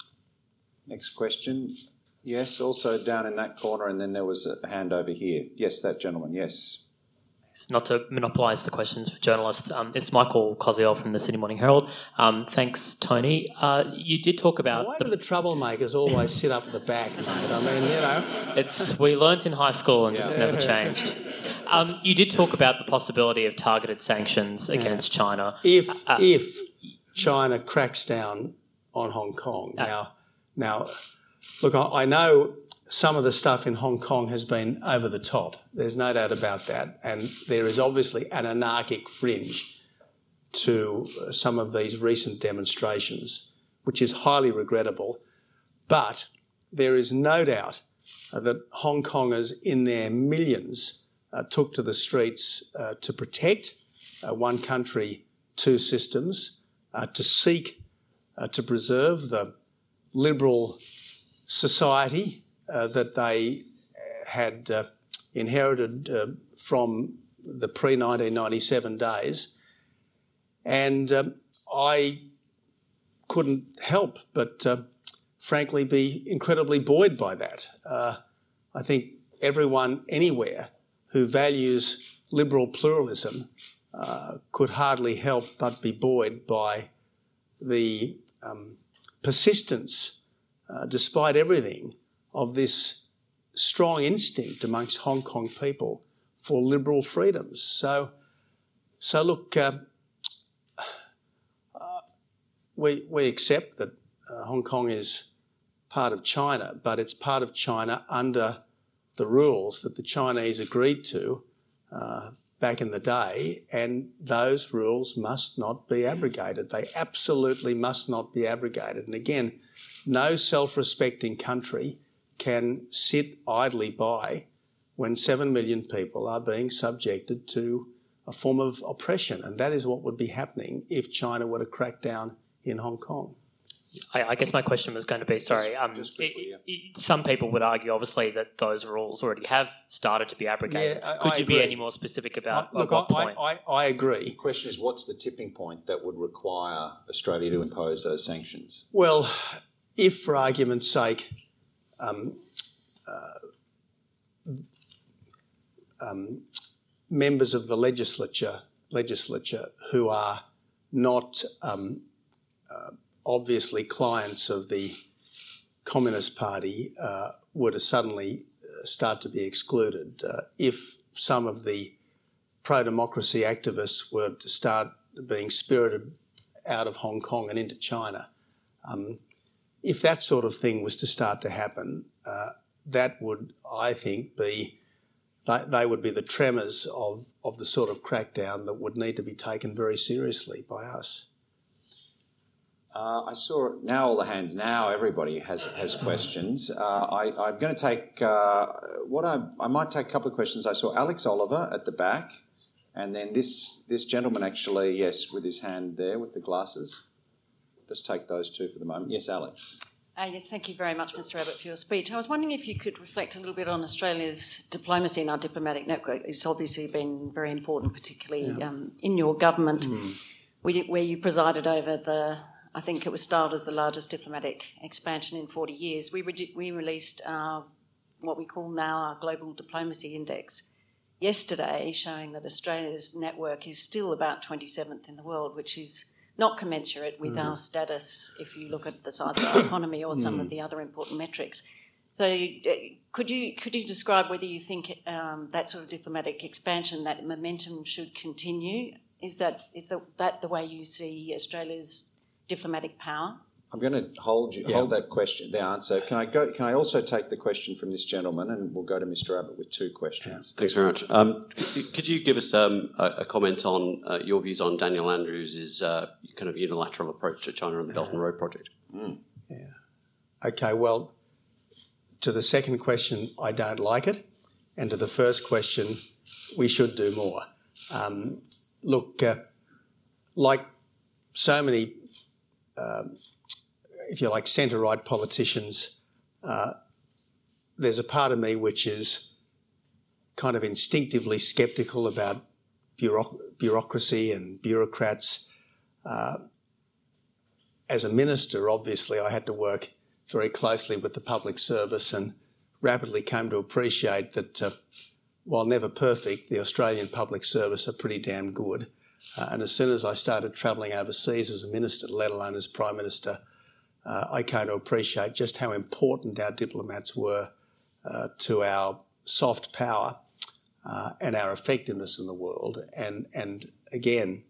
Speaker 1: Next question. Yes, also down in that corner, and then there was a hand over here. Yes, that gentleman, yes.
Speaker 5: Not to monopolise the questions for journalists, um, it's Michael Koziel from the Sydney Morning Herald. Um, thanks, Tony. Uh, you did talk about...
Speaker 2: Why do the troublemakers always sit up at the back, mate? I mean, you know...
Speaker 5: It's we learnt in high school and
Speaker 1: yeah.
Speaker 5: just never changed. Um, you did talk about the possibility of targeted sanctions yeah. against China.
Speaker 2: If
Speaker 5: uh,
Speaker 2: if China cracks down on Hong Kong.
Speaker 5: Uh,
Speaker 2: now, now, look, I, I know some of the stuff in Hong Kong has been over the top. There's no doubt about that. And there is obviously an anarchic fringe to some of these recent demonstrations, which is highly regrettable. But there is no doubt uh, that Hong Kongers in their millions uh, took to the streets uh, to protect uh, one country, two systems, uh, to seek uh, to preserve the liberal society uh, that they had uh, inherited uh, from the pre nineteen ninety-seven days. And um, I couldn't help but, uh, frankly, be incredibly buoyed by that. Uh, I think everyone anywhere who values liberal pluralism uh, could hardly help but be buoyed by the um, persistence, uh, despite everything, of this strong instinct amongst Hong Kong people for liberal freedoms. So, so look, uh, uh, we we accept that uh, Hong Kong is part of China, but it's part of China under the rules that the Chinese agreed to uh, back in the day, and those rules must not be abrogated. They absolutely must not be abrogated. And again, no self-respecting country can sit idly by when seven million people are being subjected to a form of oppression. And that is what would be happening if China were to crack down in Hong Kong.
Speaker 5: I, I guess my question was going to be, sorry, um,
Speaker 1: just quickly,
Speaker 5: it, it, some people would argue, obviously, that those rules already have started to be abrogated.
Speaker 2: Yeah, I-
Speaker 5: Could
Speaker 2: I
Speaker 5: you
Speaker 2: agree.
Speaker 5: be any more specific about
Speaker 2: I, look,
Speaker 5: at what
Speaker 2: I,
Speaker 5: point?
Speaker 2: I, I, I agree.
Speaker 1: The question is, what's the tipping point that would require Australia to impose those sanctions?
Speaker 2: Well, if, for argument's sake, um, uh, um, members of the legislature, legislature who are not um, uh, obviously clients of the Communist Party uh, were to suddenly uh, start to be excluded, uh, if some of the pro-democracy activists were to start being spirited out of Hong Kong and into China, um, if that sort of thing was to start to happen, uh, that would, I think, be they, they would be the tremors of, of the sort of crackdown that would need to be taken very seriously by us.
Speaker 1: Uh, I saw now all the hands. Now everybody has has questions. Uh, I, I'm going to take uh, what I I might take a couple of questions. I saw Alex Oliver at the back, and then this this gentleman actually, yes, with his hand there with the glasses. Just take those two for the moment. Yes, Alex.
Speaker 6: Uh, yes, thank you very much, Mister Abbott, for your speech. I was wondering if you could reflect a little bit on Australia's diplomacy and our diplomatic network. It's obviously been very important, particularly
Speaker 2: Yeah.
Speaker 6: um, in your government,
Speaker 2: Mm.
Speaker 6: where you, where you presided over the, I think it was styled as the largest diplomatic expansion in forty years. We, re- we released our, what we call now our Global Diplomacy Index yesterday, showing that Australia's network is still about twenty-seventh in the world, which is not commensurate with mm. our status if you look at the size of our economy or some mm. of the other important metrics. So uh, could you could you describe whether you think um, that sort of diplomatic expansion, that momentum should continue? Is that is that, that the way you see Australia's diplomatic power?
Speaker 1: I'm going to hold you,
Speaker 2: Yeah.
Speaker 1: hold that question, the answer. Can I go? Can I also take the question from this gentleman, and we'll go to Mister Abbott with two questions.
Speaker 7: Thanks very much. Um, could, could you give us um, a, a comment on uh, your views on Daniel Andrews' uh, kind of unilateral approach to China and the Belt and Road project?
Speaker 1: Mm.
Speaker 2: Yeah. Okay, well, to the second question, I don't like it. And to the first question, we should do more. Um, look, uh, like so many, uh, if you like, centre-right politicians, uh, there's a part of me which is kind of instinctively sceptical about bureauc- bureaucracy and bureaucrats. Uh, as a minister, obviously, I had to work very closely with the public service and rapidly came to appreciate that uh, while never perfect, the Australian public service are pretty damn good. Uh, and as soon as I started travelling overseas as a minister, let alone as Prime Minister, uh, I came to appreciate just how important our diplomats were uh, to our soft power uh, and our effectiveness in the world. And, and again,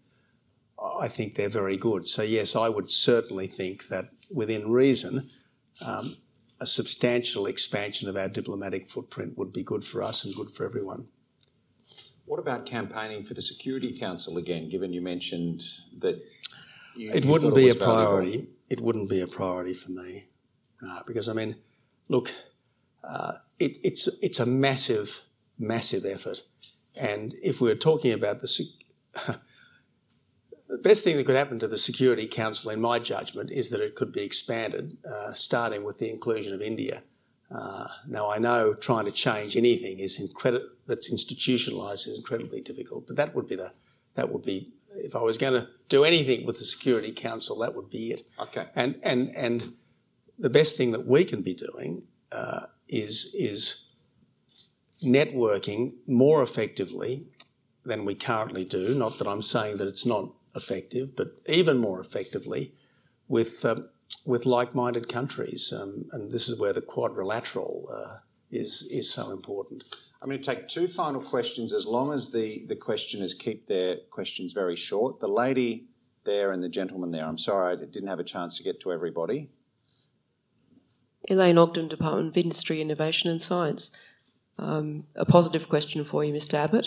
Speaker 2: I think they're very good. So yes, I would certainly think that within reason, um, a substantial expansion of our diplomatic footprint would be good for us and good for everyone.
Speaker 1: What about campaigning for the Security Council again, given you mentioned that you,
Speaker 2: it
Speaker 1: you
Speaker 2: wouldn't
Speaker 1: thought it
Speaker 2: be
Speaker 1: was
Speaker 2: a priority.
Speaker 1: valuable?
Speaker 2: It wouldn't be a priority for me, no, because I mean, look, uh, it, it's it's a massive, massive effort, and if we were talking about the the best thing that could happen to the Security Council, in my judgment, is that it could be expanded, uh, starting with the inclusion of India. Uh, now, I know trying to change anything is incredi- that's institutionalised is incredibly difficult, but that would be the that would be if I was going to do anything with the Security Council, that would be it.
Speaker 1: Okay.
Speaker 2: And and and the best thing that we can be doing uh, is is networking more effectively than we currently do. Not that I'm saying that it's not effective, but even more effectively with um, with like-minded countries, um, and this is where the quadrilateral uh, is is so important.
Speaker 1: I'm going to take two final questions, as long as the, the questioners keep their questions very short. The lady there and the gentleman there, I'm sorry I didn't have a chance to get to everybody.
Speaker 8: Elaine Ogden, Department of Industry, Innovation and Science. Um, a positive question for you, Mister Abbott.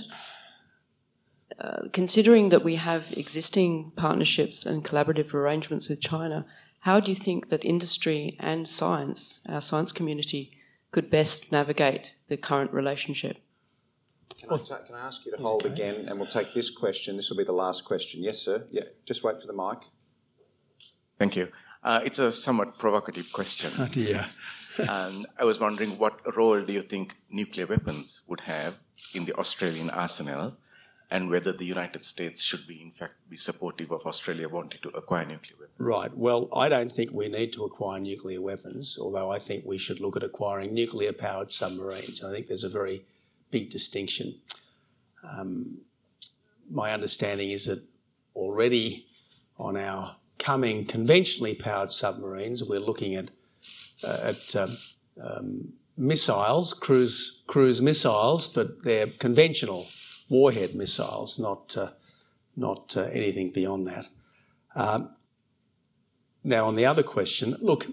Speaker 8: Uh, considering that we have existing partnerships and collaborative arrangements with China, how do you think that industry and science, our science community, could best navigate the current relationship?
Speaker 1: Can I, ta- can I ask you to hold
Speaker 2: Okay.
Speaker 1: again, and we'll take this question. This will be the last question. Yes, sir. Yeah, just wait for the mic.
Speaker 9: Thank you. Uh, it's a somewhat provocative question.
Speaker 2: Oh dear.
Speaker 9: And I was wondering, what role do you think nuclear weapons would have in the Australian arsenal, and whether the United States should be, in fact, be supportive of Australia wanting to acquire nuclear weapons?
Speaker 2: Right. Well, I don't think we need to acquire nuclear weapons, although I think we should look at acquiring nuclear-powered submarines. I think there's a very big distinction. Um, my understanding is that already on our coming conventionally powered submarines, we're looking at uh, at um, um, missiles, cruise cruise missiles, but they're conventional warhead missiles, not uh, not uh, anything beyond that. Um, now, on the other question, look,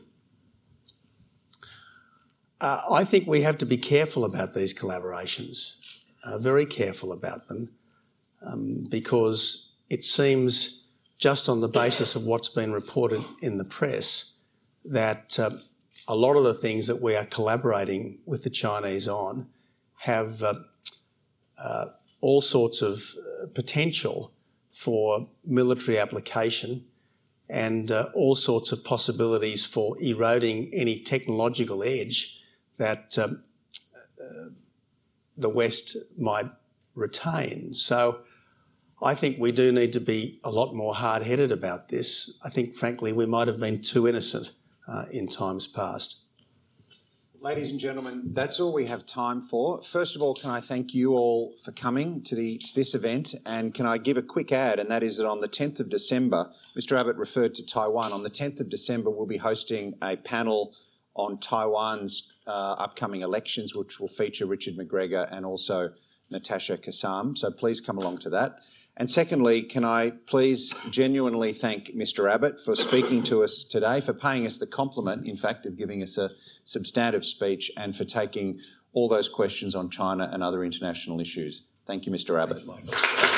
Speaker 2: uh, I think we have to be careful about these collaborations, uh, very careful about them, um, because it seems, just on the basis of what's been reported in the press, that uh, a lot of the things that we are collaborating with the Chinese on have uh, uh, all sorts of uh, potential for military application and uh, all sorts of possibilities for eroding any technological edge that um, uh, the West might retain. So I think we do need to be a lot more hard-headed about this. I think, frankly, we might have been too innocent uh, in times past.
Speaker 1: Ladies and gentlemen, that's all we have time for. First of all, can I thank you all for coming to, the, to this event, and can I give a quick ad, and that is that on the tenth of December, Mister Abbott referred to Taiwan. On the tenth of December, we'll be hosting a panel on Taiwan's uh, upcoming elections, which will feature Richard McGregor and also Natasha Kassam. So please come along to that. And secondly, can I please genuinely thank Mister Abbott for speaking to us today, for paying us the compliment, in fact, of giving us a substantive speech, and for taking all those questions on China and other international issues. Thank you, Mister Abbott.
Speaker 2: Thanks, Michael.